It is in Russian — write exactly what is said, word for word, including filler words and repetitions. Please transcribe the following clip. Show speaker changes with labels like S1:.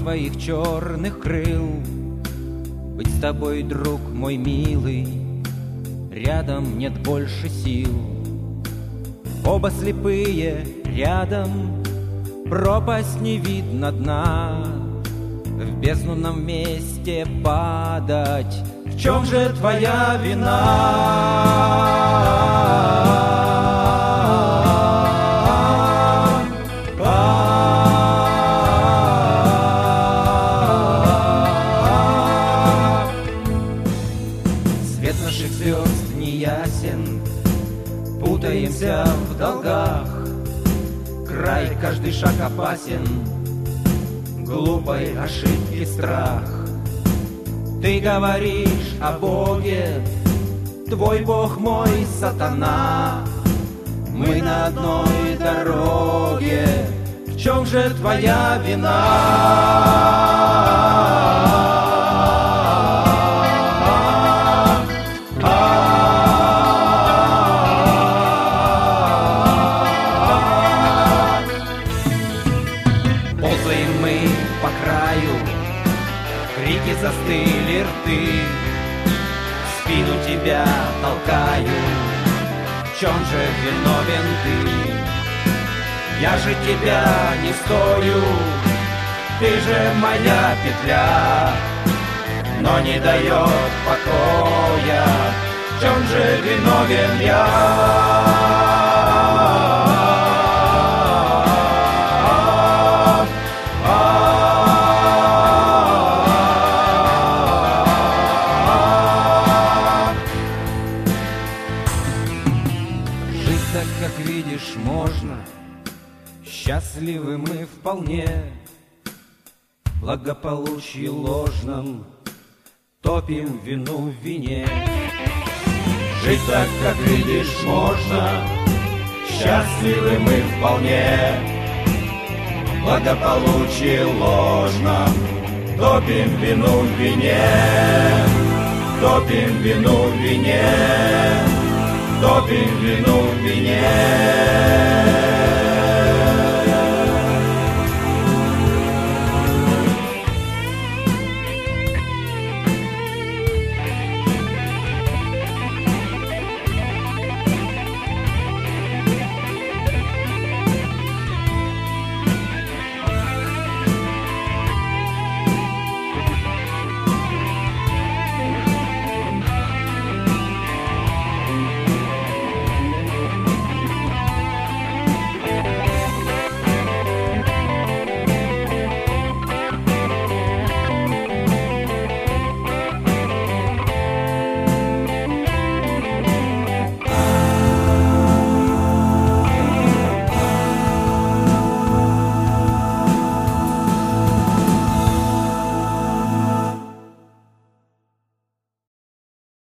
S1: твоих черных крыл. Быть с тобой, друг мой милый, рядом нет больше сил. Оба слепые рядом, пропасть не видно дна. В бездну нам вместе падать, в чем же твоя вина? Свет наших звезд неясен, путаемся в долгах, край, каждый шаг опасен, глупой ошибки страх. Ты говоришь о Боге, твой Бог мой сатана. Мы на одной дороге, в чем же твоя вина? Ползаем мы по краю, крики застыли рты, в спину тебя толкаю. В чем же виновен ты? Я же тебя не стою, ты же моя петля, но не дает покоя. В чем же виновен я? Так, как видишь, можно, счастливы мы вполне. В благополучии ложном топим вину в вине. Жить так, как видишь, можно, счастливы мы вполне. В благополучии ложном топим вину в вине. Топим вину в вине. Топим вину в вине.